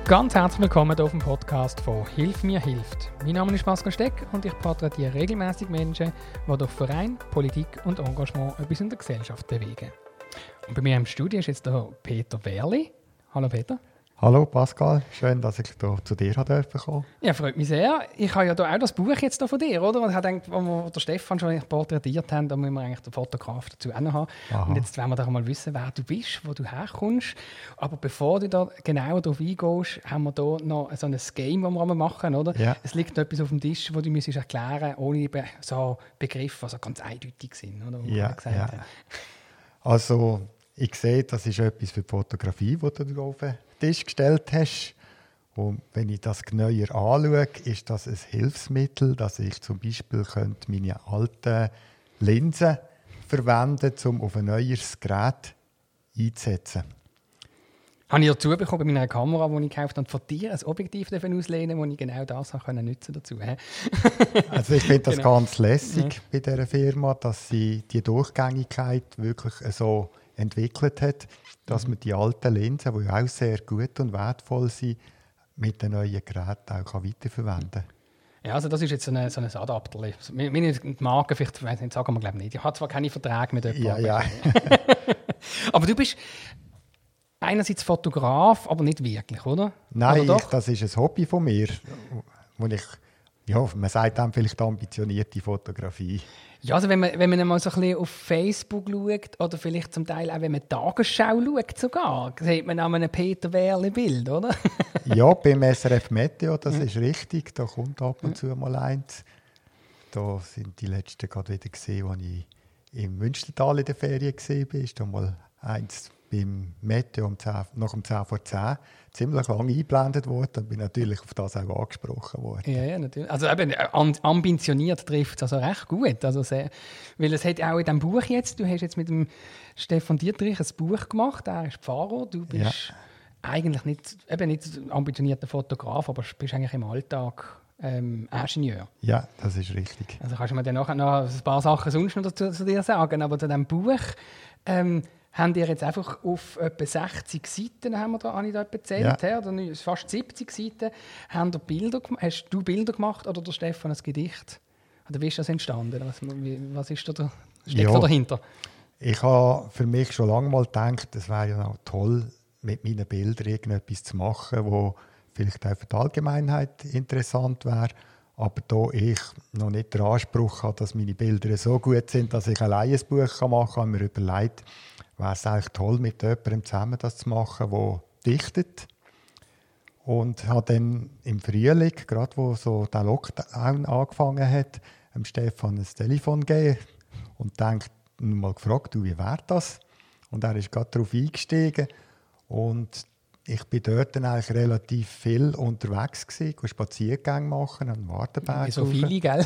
Ganz herzlich willkommen hier auf dem Podcast von «Hilf mir hilft». Mein Name ist Pascal Steck und ich porträtiere regelmäßig Menschen, die durch Verein, Politik und Engagement etwas in der Gesellschaft bewegen. Und bei mir im Studio ist jetzt der Peter Wehrli. Hallo Peter. Hallo Pascal, schön, dass ich hier zu dir kommen durfte. Ja, freut mich sehr. Ich habe ja hier auch das Buch jetzt hier von dir, oder? Und ich habe gedacht, als wir den Stefan schon porträtiert haben, da müssen wir eigentlich den Fotograf dazu auch noch haben. Aha. Und jetzt wollen wir doch mal wissen, wer du bist, wo du herkommst. Aber bevor du da genauer darauf eingehst, haben wir hier noch so ein Game, das wir machen, oder? Ja. Es liegt etwas auf dem Tisch, das du mir erklären musst, ohne so Begriffe, die so ganz eindeutig sind, oder? Ja. Also, ich sehe, das ist etwas für die Fotografie, die du auf den Tisch gestellt hast. Und wenn ich das genauer anschaue, ist das ein Hilfsmittel, dass ich zum Beispiel meine alten Linsen verwenden könnte, um auf ein neues Gerät einzusetzen. Habe ich dazu bekommen bei meiner Kamera, die ich gekauft habe, von dir ein Objektiv auslehnen, wo ich genau das nutzen dazu. Also ich finde das genau. Ganz lässig bei dieser Firma, dass sie die Durchgängigkeit wirklich so entwickelt hat, dass man die alten Linsen, die auch sehr gut und wertvoll sind, mit den neuen Geräten auch weiterverwenden kann. Ja, also das ist jetzt so ein Adapter. Meine Marke, vielleicht, weiss nicht, sagen wir glaube nicht. Ich habe zwar keine Verträge mit jemandem. Ja. Aber du bist einerseits Fotograf, aber nicht wirklich, oder? Nein, oder das ist ein Hobby von mir, wo man sagt dann vielleicht ambitionierte Fotografie. Ja, also wenn man mal so ein bisschen auf Facebook schaut oder vielleicht zum Teil auch, wenn man Tagesschau schaut sogar, sieht man auch ein Peter Wehrli-Bild, oder? Ja, beim SRF Meteo, das ist richtig, da kommt ab und zu mal eins. Da sind die letzten gerade wieder gesehen, als ich im Münstertal in der Ferien war. Ist da mal eins beim Meteo nach um 10 vor 10 ziemlich lange eingeblendet worden und bin natürlich auf das auch angesprochen worden. Ja, natürlich. Also eben, ambitioniert trifft es also recht gut. Also weil es hat auch in diesem Buch jetzt, du hast jetzt mit dem Stefan Dietrich ein Buch gemacht, er ist Pfarrer, du bist eigentlich nicht ambitionierter Fotograf, aber bist eigentlich im Alltag Ingenieur. Ja, das ist richtig. Also kannst du mir dann nachher noch ein paar Sachen sonst noch zu dir sagen, aber zu diesem Buch haben ihr jetzt einfach auf etwa 60 Seiten, habe ich da erzählt, oder fast 70 Seiten, hast du Bilder gemacht oder der Stefan ein Gedicht? Oder wie ist das entstanden? Was ist da steckt da dahinter? Ich habe für mich schon lange mal gedacht, es wäre ja auch toll, mit meinen Bildern irgendetwas zu machen, wo vielleicht auch für die Allgemeinheit interessant wäre. Aber da ich noch nicht den Anspruch habe, dass meine Bilder so gut sind, dass ich allein ein Buch machen kann, habe ich mir überlegt, wäre es eigentlich toll, mit jemandem zusammen das zu machen, der dichtet. Und habe dann im Frühling, gerade wo so der Lockdown angefangen hat, dem Stefan ein Telefon gegeben und mal gefragt, wie wäre das? Und er ist gerade darauf eingestiegen. Und ich bin dort dann eigentlich relativ viel unterwegs gewesen, Spaziergänge machen, an Wartenberg. So viele, gell?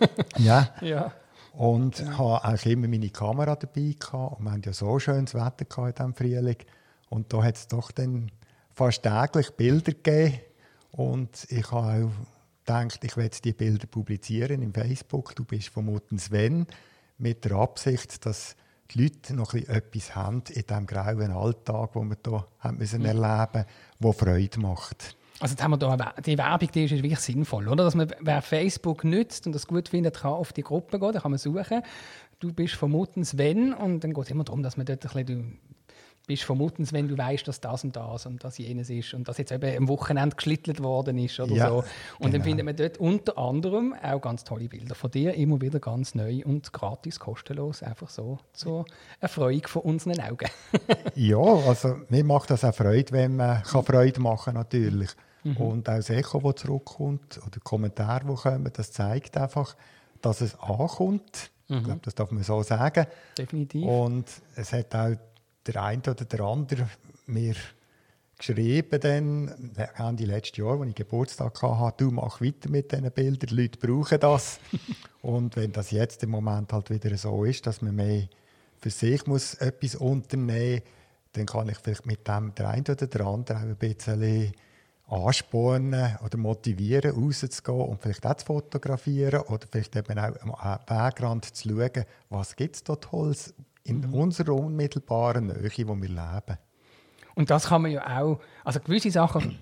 Ja. Und habe eigentlich immer meine Kamera dabei gehabt. Und wir hatten ja so schönes Wetter in diesem Frühling. Und da hat es doch dann fast täglich Bilder gegeben. Und ich habe auch gedacht, ich werde die Bilder publizieren im Facebook. Du bist vermutlich Sven, mit der Absicht, dass die Leute noch etwas haben in diesem grauen Alltag, den wir hier erleben müssen, der Freude macht. Also jetzt haben wir die Werbung, die ist wirklich sinnvoll, oder? Dass man, wer Facebook nutzt und das gut findet, kann auf die Gruppe gehen, da kann man suchen. Du bist vermutlich Sven und dann geht es immer darum, dass man dort ein bisschen, du bist vermutlich, wenn du weißt, dass das und das jenes ist und dass jetzt eben am Wochenende geschlittelt worden ist oder so. Und dann findet man dort unter anderem auch ganz tolle Bilder von dir, immer wieder ganz neu und gratis, kostenlos, einfach so zur Erfreuung von unseren Augen. Ja, also mir macht das auch Freude, wenn man Freude machen kann, natürlich. Und auch das Echo, das zurückkommt, oder Kommentare, die kommen, das zeigt einfach, dass es ankommt. Ich glaube, das darf man so sagen. Definitiv. Und es hat auch der eine oder der andere mir geschrieben, dann, Ende letzten Jahr, als ich Geburtstag hatte, du mach weiter mit diesen Bildern, die Leute brauchen das. Und wenn das jetzt im Moment halt wieder so ist, dass man mehr für sich muss etwas unternehmen muss, dann kann ich vielleicht mit dem der eine oder der andere auch ein bisschen anspornen oder motivieren, rauszugehen und vielleicht auch zu fotografieren oder vielleicht eben auch am Wegrand zu schauen, was gibt es da Tolles in unserer unmittelbaren Nähe, wo wir leben. Und das kann man ja auch, also gewisse Sachen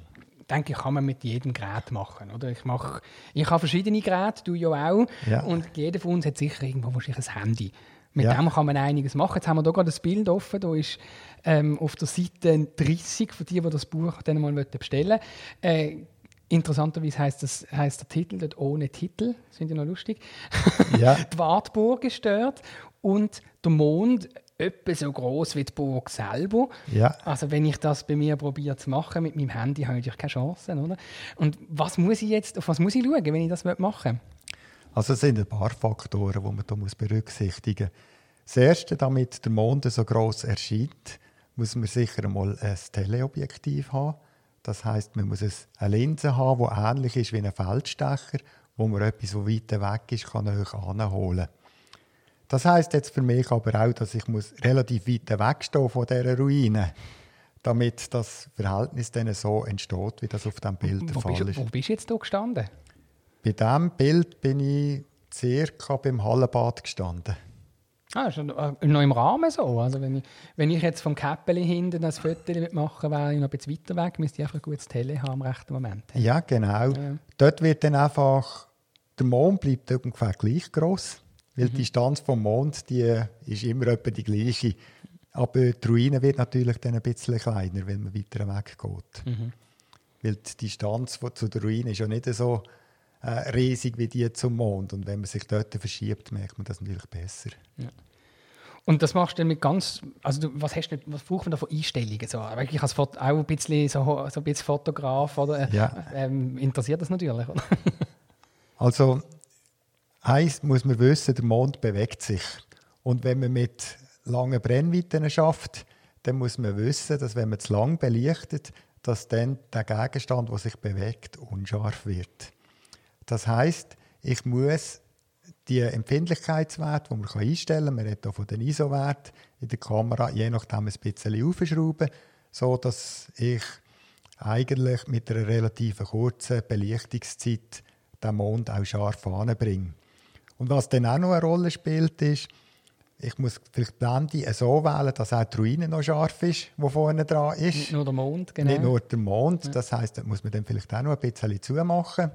denke ich, kann man mit jedem Gerät machen. Oder? Ich habe verschiedene Geräte, du ja auch. Ja. Und jeder von uns hat sicher irgendwo wahrscheinlich ein Handy. Mit Ja. dem kann man einiges machen. Jetzt haben wir hier gerade das Bild offen. Da ist auf der Seite 30 für die das Buch dann mal bestellen wollen. Interessanterweise heisst der Titel dort «Ohne Titel». Das finde ich noch lustig. Ja. Die Wartburg ist dort und der Mond etwa so groß wie die Burg selber. Ja. Also wenn ich das bei mir probiere zu machen mit meinem Handy, habe ich keine Chance. Oder? Und auf was muss ich schauen, wenn ich das machen will? Also es sind ein paar Faktoren, die man da berücksichtigen muss. Das Erste, damit der Mond so gross erscheint, muss man sicher einmal ein Teleobjektiv haben. Das heisst, man muss eine Linse haben, die ähnlich ist wie ein Feldstecher, wo man etwas, das weit weg ist, näher heranholen kann. Das heisst jetzt für mich aber auch, dass ich relativ weit wegstehen von dieser Ruine, damit das Verhältnis dann so entsteht, wie das auf dem Bild der Fall ist. Wo bist du jetzt hier gestanden? Bei diesem Bild bin ich circa beim Hallenbad gestanden. Ist noch im Rahmen so. Also wenn ich jetzt vom Käppeli hinten ein Foto machen will, wäre ich noch ein bisschen weiter weg, müsste ich einfach ein gutes Tele haben im rechten Moment. Ja, genau. Ja. Dort wird dann einfach, der Mond bleibt ungefähr gleich gross, weil die Distanz vom Mond die ist immer etwa die gleiche. Aber die Ruine wird natürlich dann ein bisschen kleiner, weil man weiter weg geht. Weil die Distanz zu der Ruine ist ja nicht so riesig wie die zum Mond. Und wenn man sich dort verschiebt, merkt man das natürlich besser. Ja. Und das machst du dann mit ganz... Also was braucht man da für Einstellungen? So, wirklich als auch ein bisschen, so ein bisschen Fotograf, oder? Ja. Interessiert das natürlich, oder? Also, eins muss man wissen, der Mond bewegt sich. Und wenn man mit langen Brennweiten schafft, dann muss man wissen, dass wenn man zu lang belichtet, dass dann der Gegenstand, der sich bewegt, unscharf wird. Das heisst, ich muss die Empfindlichkeitswerte, die man einstellen kann, man redet hier von den ISO-Werten in der Kamera, je nachdem ein bisschen aufschrauben, sodass ich eigentlich mit einer relativ kurzen Belichtungszeit den Mond auch scharf anbringe. Und was dann auch noch eine Rolle spielt, ist, ich muss vielleicht die Blende so wählen, dass auch die Ruine noch scharf ist, die vorne dran ist. Nicht nur der Mond, genau. Nicht nur der Mond, das heisst, da muss man dann vielleicht auch noch ein bisschen zumachen.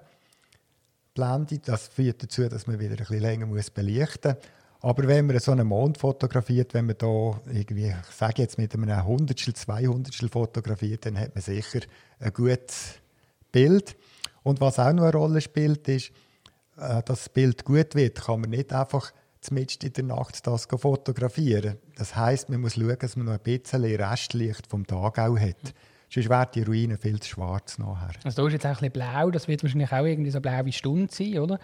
Blende, das führt dazu, dass man wieder ein bisschen länger belichten muss. Aber wenn man so einen Mond fotografiert, wenn man da irgendwie, ich sage jetzt mit einem Hundertstel, 200 fotografiert, dann hat man sicher ein gutes Bild. Und was auch noch eine Rolle spielt, ist, dass das Bild gut wird, kann man nicht einfach mitten in der Nacht das fotografieren. Das heisst, man muss schauen, dass man noch ein bisschen Restlicht vom Tag auch hat. Sonst wäre die Ruine viel zu schwarz nachher. Also da ist jetzt auch ein bisschen blau, das wird wahrscheinlich auch irgendwie so blaue Stunde sein, oder?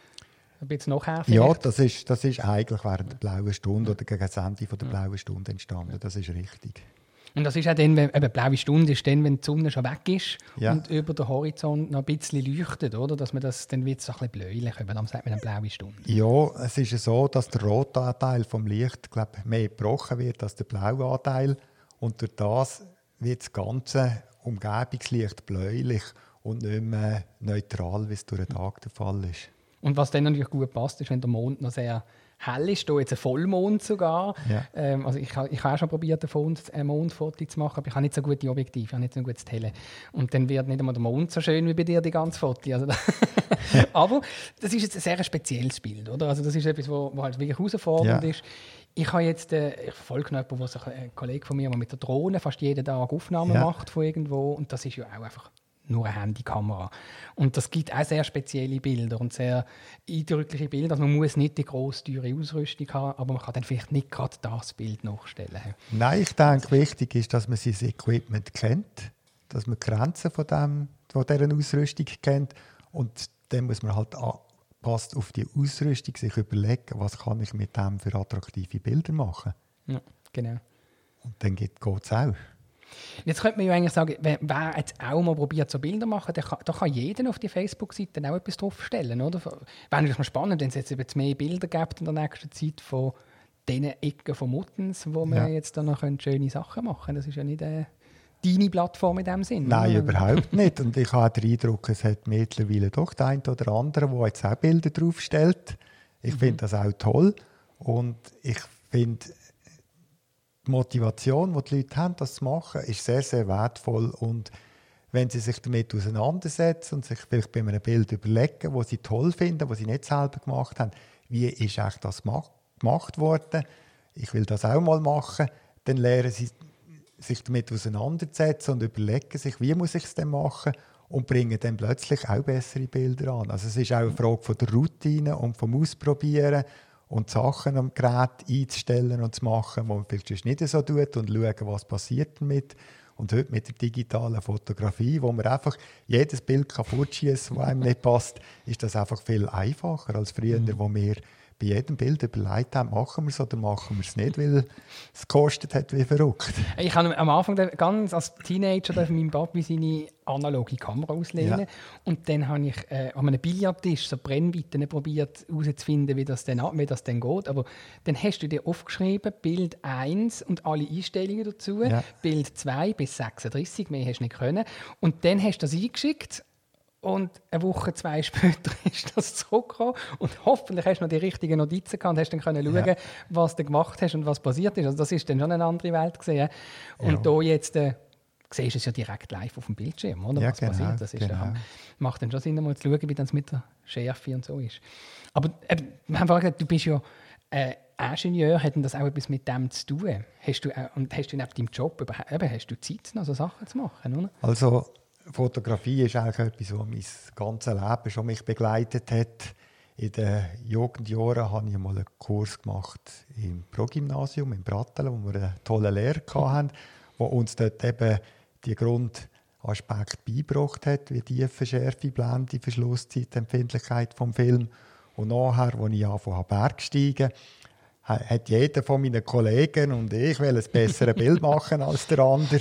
Ein bisschen nachher vielleicht. Ja, das ist eigentlich während der blauen Stunde oder gegen das Ende der blauen Stunde entstanden. Das ist richtig. Und das ist auch dann, wenn eine blaue Stunde ist, dann, wenn die Sonne schon weg ist und über den Horizont noch ein bisschen leuchtet, oder? Dass man das, dann wird es ein bisschen bläulich, dann sagt man eine blaue Stunde. Ja, es ist so, dass der rote Anteil vom Licht mehr gebrochen wird als der blaue Anteil. Und durch das wird das ganze Umgebungslicht bläulich und nicht mehr neutral, wie es durch den Tag der Fall ist. Und was dann natürlich gut passt, ist, wenn der Mond noch sehr hell ist, hier jetzt ein Vollmond sogar. Ja. Also ich habe auch schon probiert, ein Mondfoto zu machen, aber ich habe nicht so gute Objektive, ich habe nicht so ein gutes Tele. Und dann wird nicht einmal der Mond so schön wie bei dir, die ganze Foto. Also aber das ist jetzt ein sehr spezielles Bild, oder? Also das ist etwas, wo halt wirklich herausfordernd ist. Ich habe jetzt, ich verfolge noch jemanden, ein Kollege von mir, der mit der Drohne fast jeden Tag Aufnahmen macht von irgendwo. Und das ist ja auch einfach nur eine Handykamera. Und das gibt auch sehr spezielle Bilder und sehr eindrückliche Bilder. Also man muss nicht die grosse, teure Ausrüstung haben, aber man kann dann vielleicht nicht gerade das Bild nachstellen. Nein, ich denke, wichtig ist, dass man sein Equipment kennt, dass man die Grenzen von dieser Ausrüstung kennt. Und dann muss man halt passt auf die Ausrüstung sich überlegen, was kann ich mit dem für attraktive Bilder machen. Ja, genau. Und dann geht es auch. Jetzt könnte man ja eigentlich sagen, wer jetzt auch mal probiert, so Bilder zu machen, da kann jeder auf die Facebook-Seite auch etwas draufstellen, oder? Wäre natürlich mal spannend, wenn es jetzt mehr Bilder gibt in der nächsten Zeit von diesen Ecken von Muttens, wo man jetzt dann noch schöne Sachen machen können. Das ist ja nicht deine Plattform in dem Sinn. Nein, oder? Überhaupt nicht. Und ich habe den Eindruck, es hat mittlerweile doch der eine oder andere, der jetzt auch Bilder draufstellt. Ich finde das auch toll. Und ich finde, die Motivation, die Leute haben, das zu machen, ist sehr, sehr wertvoll. Und wenn sie sich damit auseinandersetzen und sich vielleicht bei einem Bild überlegen, das sie toll finden, das sie nicht selber gemacht haben, wie ist eigentlich das gemacht worden, ich will das auch mal machen, dann lernen sie sich damit auseinandersetzen und überlegen sich, wie muss ich es denn machen und bringen dann plötzlich auch bessere Bilder an. Also es ist auch eine Frage von der Routine und vom Ausprobieren und Sachen am Gerät einzustellen und zu machen, die man vielleicht nicht so tut und schauen, was passiert damit. Und heute mit der digitalen Fotografie, wo man einfach jedes Bild fortschießen kann, das einem nicht passt, ist das einfach viel einfacher als früher, wo wir bei jedem Bild überlegt haben, machen wir es oder machen wir es nicht, weil es gekostet hat wie verrückt. Ich habe am Anfang ganz als Teenager meinem Papi seine analoge Kamera auslehnen. Ja. Und dann habe ich an einem Billardtisch so Brennweiten probiert herauszufinden, wie das dann geht. Aber dann hast du dir aufgeschrieben, Bild 1 und alle Einstellungen dazu, ja. Bild 2 bis 36, mehr hast du nicht können. Und dann hast du das eingeschickt. Und eine Woche, 2 später ist das zurückgekommen. Und hoffentlich hast du noch die richtigen Notizen gehabt und hast dann können schauen, was du gemacht hast und was passiert ist. Also das ist dann schon eine andere Welt gewesen. Und da jetzt siehst du es ja direkt live auf dem Bildschirm, oder? Ja, was passiert. Das ist macht dann schon Sinn, mal zu schauen, wie das mit der Schärfe und so ist. Aber wir haben gesagt, du bist ja Ingenieur, hat denn das auch etwas mit dem zu tun? Hast du neben deinem Job hast du Zeit, noch so Sachen zu machen, oder? Also Fotografie ist eigentlich etwas, was mein ganzes Leben schon mich begleitet hat. In den Jugendjahren habe ich mal einen Kurs gemacht im Pro-Gymnasium in Brattelen, wo wir einen tollen Lehrer hatten, der uns dort eben die Grundaspekte beigebracht hat, wie Tiefe, Schärfe, Blende, Verschlusszeit, Empfindlichkeit vom Film. Und nachher, als ich angefangen habe, Bergsteigen, hat jeder von meinen Kollegen und ich ein besseres Bild machen als der andere.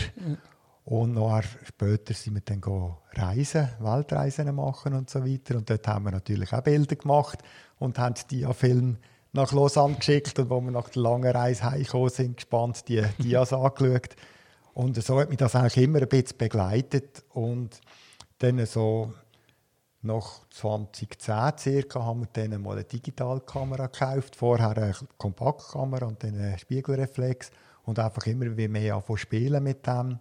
Und nachher später sind wir dann reisen, Weltreisen machen und so weiter. Und dort haben wir natürlich auch Bilder gemacht und haben die Film nach Lausanne geschickt. Und als wir nach der langen Reise heimgekommen sind, gespannt die Dias angeschaut. Und so hat mich das eigentlich immer ein bisschen begleitet. Und dann so nach 2010 circa haben wir dann mal eine Digitalkamera gekauft. Vorher eine Kompaktkamera und dann eine Spiegelreflex. Und einfach immer mehr anfangen spielen mit dem.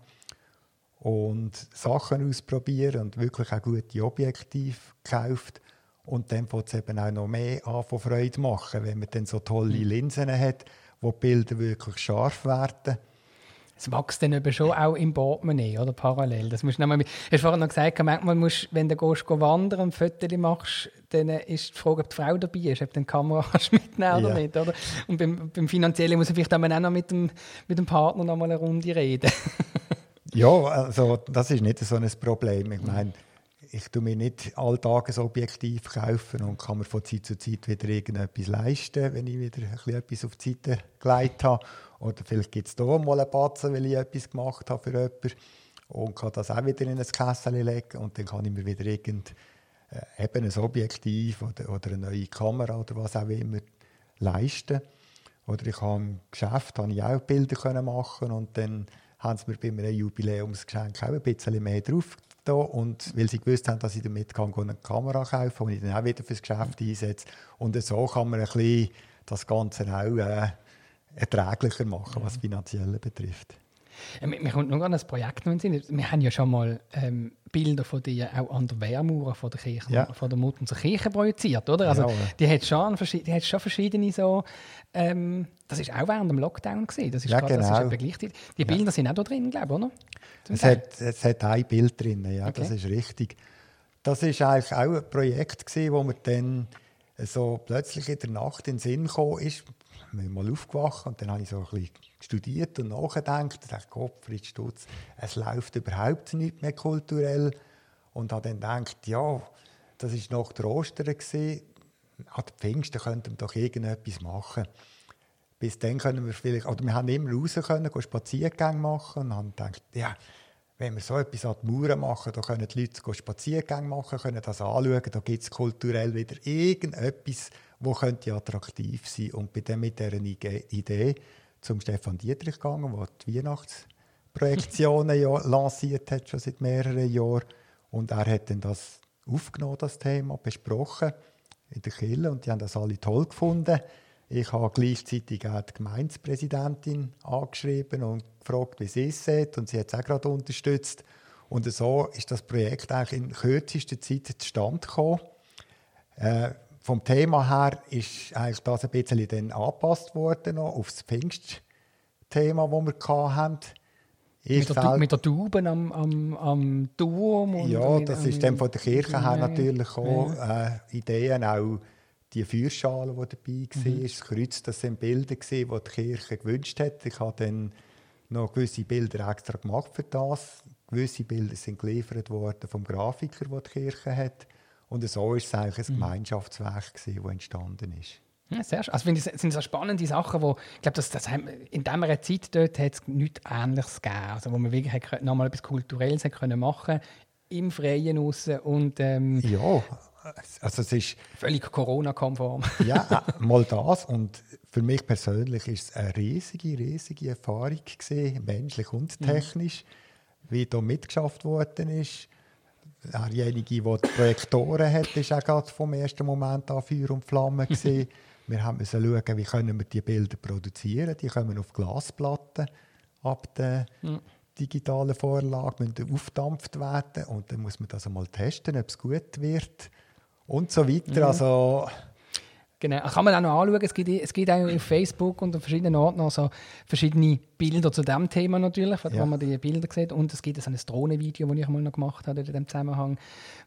Und Sachen ausprobieren und wirklich auch gute Objektive gekauft. Und dann fängt es eben auch noch mehr an von Freude machen, wenn man dann so tolle Linsen hat, wo die Bilder wirklich scharf werden. Es wächst dann eben schon auch im Portemonnaie, oder? Parallel. Das musst du hast vorhin noch gesagt, manchmal musst, wenn du wandern und Fotos machst, dann ist die Frage, ob die Frau dabei ist, ob du die Kamera mitnehmen oder nicht. Oder? Und beim Finanziellen muss man vielleicht auch noch mit dem Partner noch mal eine Runde reden. Ja, also das ist nicht so ein Problem. Ich meine, ich tue mir nicht alltag ein Objektiv kaufen und kann mir von Zeit zu Zeit wieder irgendetwas leisten, wenn ich wieder etwas auf die Seite gelegt habe. Oder vielleicht gibt es hier mal einen Batzen, weil ich etwas gemacht habe für jemanden und kann das auch wieder in ein Kessel legen und dann kann ich mir wieder eben ein Objektiv oder eine neue Kamera oder was auch immer leisten. Oder ich habe im Geschäft auch Bilder machen und dann haben sie mir bei einem Jubiläumsgeschenk auch ein bisschen mehr drauf getan. Und weil sie gewusst haben, dass ich damit eine Kamera kaufen kann, die ich dann auch wieder fürs Geschäft einsetze. Und so kann man ein bisschen das Ganze auch erträglicher machen, was Finanzielle betrifft. Mir kommt noch an ein Projekt in den Sinn. Wir haben ja schon mal Bilder von dir auch an der Wehrmauer von der Kirche, von der Muttenser Kirche projiziert, oder? Also, die hat schon verschiedene so. Das war auch während dem Lockdown gewesen. Das ist ja, genau. Das ist begleitet. Die Bilder sind auch da drin, glaube ich, oder? Es hat ein Bild drin, ja, okay. Das ist richtig. Das war eigentlich auch ein Projekt gewesen, wo mir dann so plötzlich in der Nacht in den Sinn gekommen ist. Ich bin mal aufgewacht und dann habe ich so ein bisschen studiert und nachgedacht. Ich dachte, Gottfried Stutz, es läuft überhaupt nicht mehr kulturell. Und habe dann gedacht, ja, das war nach der Ostern. An den Pfingsten könnten wir doch irgendetwas machen. Bis dann können wir vielleicht, oder wir haben immer raus können, Spaziergänge machen. Und haben gedacht, ja, wenn wir so etwas an die Mauer machen, dann können die Leute Spaziergänge machen, können das anschauen, da gibt es kulturell wieder irgendetwas, das könnte attraktiv sein. Und bin dann mit dieser Idee zum Stefan Dietrich gegangen, der die Weihnachtsprojektionen lanciert hat, schon seit mehreren Jahren. Und er hat dann das aufgenommen, das Thema, besprochen in der Kirche und die haben das alle toll gefunden. Ich habe gleichzeitig auch die Gemeindepräsidentin angeschrieben und gefragt, wie sie es sieht und sie hat es auch gerade unterstützt. Und so ist das Projekt eigentlich in kürzester Zeit zustande gekommen. Vom Thema her ist eigentlich das ein bisschen dann angepasst worden noch auf das Pfingstthema, das wir hatten. Mit der Taube am Turm? Ja, das ist dann von der Kirche her natürlich auch Ideen, auch die Feuerschale, die dabei war, das Kreuz, das sind Bilder, die die Kirche gewünscht hat. Ich habe dann noch gewisse Bilder extra gemacht für das. Gewisse Bilder sind geliefert worden vom Grafiker, der die Kirche hat. Und so war es eigentlich ein Gemeinschaftswerk, das entstanden ist. Ja, sehr schön. Also, das sind so spannende Sachen, wo ich glaube, in dieser Zeit dort hat es nichts Ähnliches gegeben. Also, wo man wirklich noch mal etwas Kulturelles machen konnte, im Freien raus und ja, also es ist völlig Corona-konform. Ja, mal das. Und für mich persönlich ist es eine riesige Erfahrung gewesen, menschlich und technisch, wie da mitgeschafft worden ist. Derjenige, der die Projektoren hat, war auch gerade vom ersten Moment an Feuer und Flamme gewesen. Wir mussten schauen, wie können wir die Bilder produzieren. Die kommen auf Glasplatten ab der digitalen Vorlage, müssen aufgedampft werden und dann muss man das einmal testen, ob es gut wird und so weiter. Also genau. Kann man auch noch anschauen. Es gibt auch auf Facebook und an verschiedenen Orten noch so verschiedene Bilder zu diesem Thema natürlich, wo man die Bilder sieht. Und es gibt so ein Drohnenvideo, das ich mal noch gemacht habe in diesem Zusammenhang,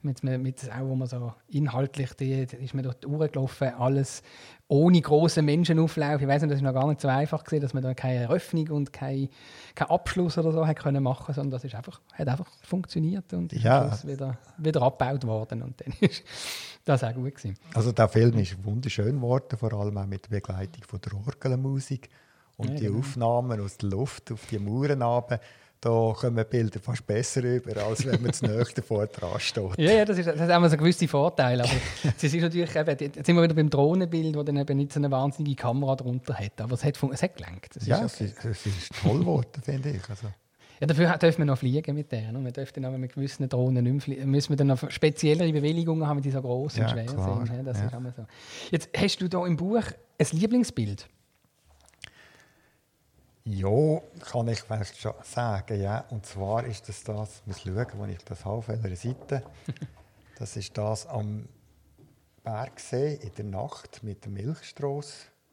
auch, wo man so inhaltlich, ist man dort durchgelaufen, alles ohne grossen Menschenauflauf. Ich weiss nicht, das war noch gar nicht so einfach gewesen, dass man da keine Eröffnung und keinen Abschluss oder so hat können machen, sondern das hat einfach funktioniert und ist am Schluss wieder abgebaut worden. Und dann ist das auch gut gewesen. Also der Film ist wunderschön geworden, vor allem auch mit der Begleitung von der Orgelmusik und die Aufnahmen aus der Luft auf die Mauern runter. Da kommen Bilder fast besser rüber, als wenn man zu nahe davor dran steht. Ja, das hat auch so gewisse Vorteile. Aber es ist natürlich eben, jetzt sind wir wieder beim Drohnenbild, wo dann eben nicht so eine wahnsinnige Kamera drunter hat. Aber es hat gelangt. Es ist toll geworden, finde ich. Also. Ja, dafür dürfen wir noch fliegen mit denen. Wir dürfen dann mit gewissen Drohnen nicht mehr fliegen. Müssen wir dann noch speziellere Bewilligungen haben, die so gross und schwer klar. sind. Das ist immer so. Jetzt hast du da im Buch ein Lieblingsbild? Ja, kann ich vielleicht schon sagen. Ja. Und zwar ist das, ich muss schauen, wo ich das habe, auf welcher Seite. Das ist das am Bergsee in der Nacht mit der Milchstrasse.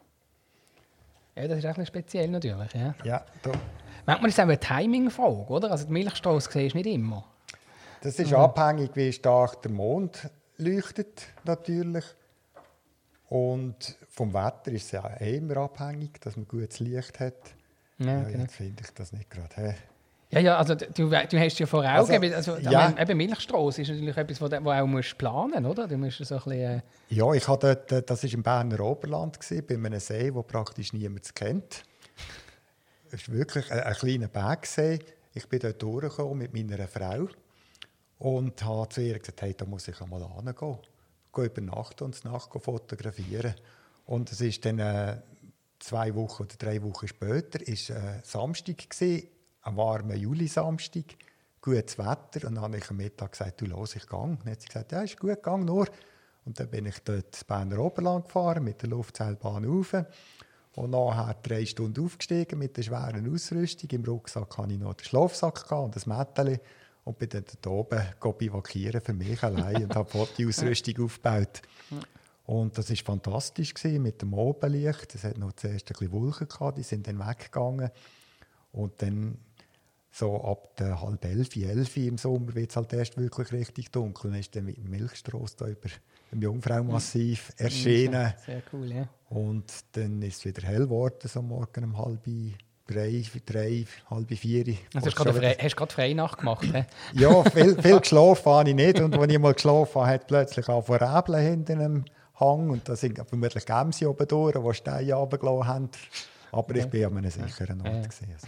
Ja, das ist auch ein speziell natürlich. Ja. Ja, da. Manchmal ist es auch eine Timing-Frage, oder? Also die Milchstrasse siehst du nicht immer. Das ist abhängig, wie stark der Mond leuchtet, natürlich. Und vom Wetter ist es ja immer abhängig, dass man gutes Licht hat. Ja, genau. Jetzt finde ich das nicht gerade. Ja, also du hast ja vor Augen, eben Milchstrasse ist natürlich etwas, wo du auch musst planen, oder? Du musst so ein bisschen, Ja, ich hatte dort, das war im Berner Oberland, bei einem See, den praktisch niemand kennt. Es ist wirklich ein kleiner Bergsee. Ich bin dort durchgekommen mit meiner Frau und habe zu ihr gesagt, hey, da muss ich einmal hingehen. Gehe übernachten und Nacht fotografieren. Und es ist dann 2 Wochen oder 3 Wochen später, ist Samstag gewesen, ein warmer Juli-Samstag, gutes Wetter. Und dann habe ich am Mittag gesagt, du los, ich gehe. Und dann hat sie gesagt, ja, ist gut, gang nur. Und dann bin ich dort ins Berner Oberland gefahren, mit der Luftseilbahn rauf. Und nachher 3 Stunden aufgestiegen mit der schweren Ausrüstung. Im Rucksack hatte ich noch den Schlafsack und das Mätteli. Und bin dann dort oben bivakieren für mich allein und habe die Ausrüstung aufgebaut. Und das war fantastisch mit dem Obenlicht. Es hat noch zuerst ein bisschen Wolken gehabt, die sind dann weggegangen. Und dann so ab der 10:30, 11 im Sommer wird es halt erst wirklich richtig dunkel. Und dann ist dann mit dem Milchstrasse da über dem Jungfraumassiv erschienen. Sehr cool, ja. Und dann ist es wieder hell geworden, so morgen um 3, 4. Also hast du gerade Freinacht gemacht? Ja, viel geschlafen habe ich nicht. Und als ich mal geschlafen habe, hat plötzlich angefangen zu rebeln hinter einem Hang. Und da sind vermutlich Gämse oben durch, die Steine runtergelassen haben. Aber ich war an einem sicheren Ort.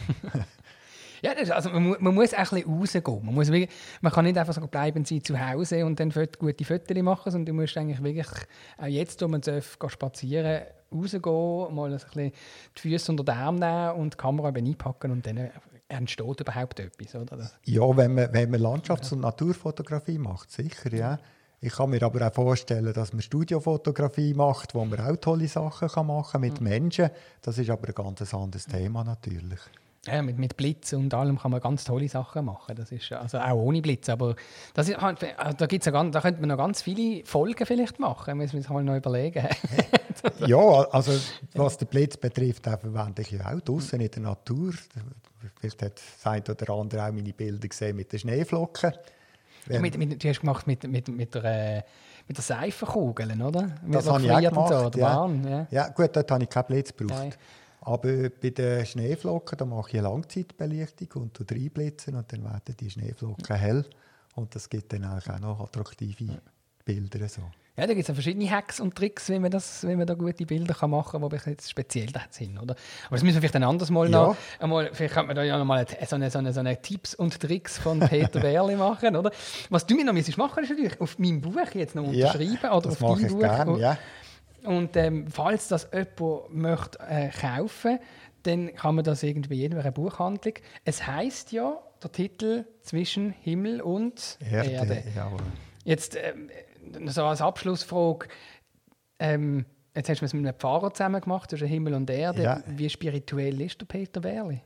Ja, also man muss auch ein bisschen rausgehen. Man kann nicht einfach so bleiben sein zu Hause und dann gute Fotos machen, sondern du musst eigentlich wirklich, auch jetzt, wo man spazieren rausgehen, mal ein bisschen die Füße unter den Arm nehmen und die Kamera einpacken und dann entsteht überhaupt etwas. Oder? Ja, wenn man Landschafts- und Naturfotografie macht, sicher, ja. Ich kann mir aber auch vorstellen, dass man Studiofotografie macht, wo man auch tolle Sachen machen kann mit Menschen. Das ist aber ein ganz anderes Thema natürlich. Ja, mit Blitz und allem kann man ganz tolle Sachen machen. Das ist, also auch ohne Blitz. Aber das ist, da könnte man noch ganz viele Folgen vielleicht machen. Müssen wir uns mal noch überlegen. Ja, also was den Blitz betrifft, verwende ich ja auch draußen in der Natur. Vielleicht hat das eine oder andere auch meine Bilder gesehen mit den Schneeflocken. Du hast gemacht mit der Seifenkugel, oder? Das habe ich auch gemacht. So, ja. Ja, gut, dort habe ich keinen Blitz gebraucht. Nein. Aber bei den Schneeflocken da mache ich eine Langzeitbelichtung und reinblitzen und dann werden die Schneeflocken hell. Und das gibt dann auch noch attraktive Bilder. So. Ja, da gibt es verschiedene Hacks und Tricks, wie man da gute Bilder machen kann, die jetzt speziell sind, oder? Aber das müssen wir vielleicht ein anderes Mal noch. Vielleicht könnte man da ja noch mal so eine Tipps und Tricks von Peter Werli machen, oder? Was du mir noch machen ist natürlich auf meinem Buch jetzt noch unterschreiben oder auf deinem Buch. Gern, ja. Und falls das jemand möchte kaufen, dann kann man das irgendwie in einer Buchhandlung. Es heisst ja, der Titel «Zwischen Himmel und Erde». Jawohl. Jetzt so als Abschlussfrage, jetzt hast du es mit einem Pfarrer zusammen gemacht, zwischen Himmel und Erde. Ja. Wie spirituell ist der Peter Werli?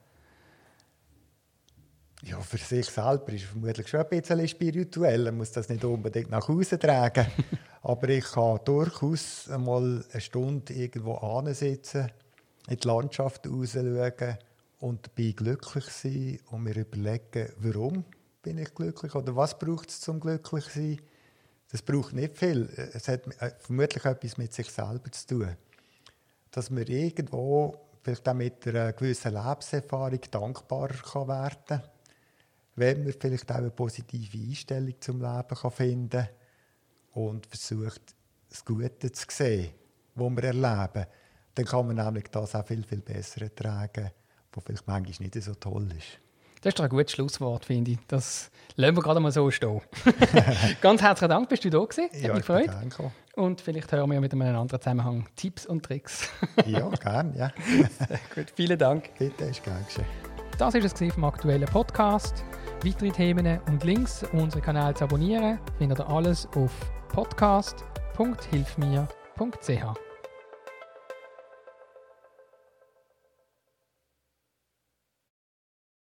Ja, für sich selber ist er vermutlich schon ein bisschen spirituell. Er muss das nicht unbedingt nach Hause tragen. Aber ich kann durchaus einmal eine Stunde irgendwo hinsitzen, in die Landschaft rausschauen und dabei glücklich sein und mir überlegen, warum bin ich glücklich oder was braucht es, um glücklich zu sein. Das braucht nicht viel. Es hat vermutlich etwas mit sich selber zu tun. Dass man irgendwo vielleicht auch mit einer gewissen Lebenserfahrung dankbarer werden kann. Wenn man vielleicht auch eine positive Einstellung zum Leben finden kann und versucht, das Gute zu sehen, was wir erleben, dann kann man nämlich das auch viel, viel besser ertragen, was vielleicht manchmal nicht so toll ist. Das ist doch ein gutes Schlusswort, finde ich. Das lassen wir gerade mal so stehen. Ganz herzlichen Dank, bist du da gewesen. Hat mich gefreut. Und vielleicht hören wir mit einem anderen Zusammenhang Tipps und Tricks. Ja, gerne. Ja. Gut, vielen Dank. Bitte, ist gern geschehen. Das war es vom aktuellen Podcast. Weitere Themen und Links, um unseren Kanal zu abonnieren, findet ihr alles auf podcast.hilfmir.ch.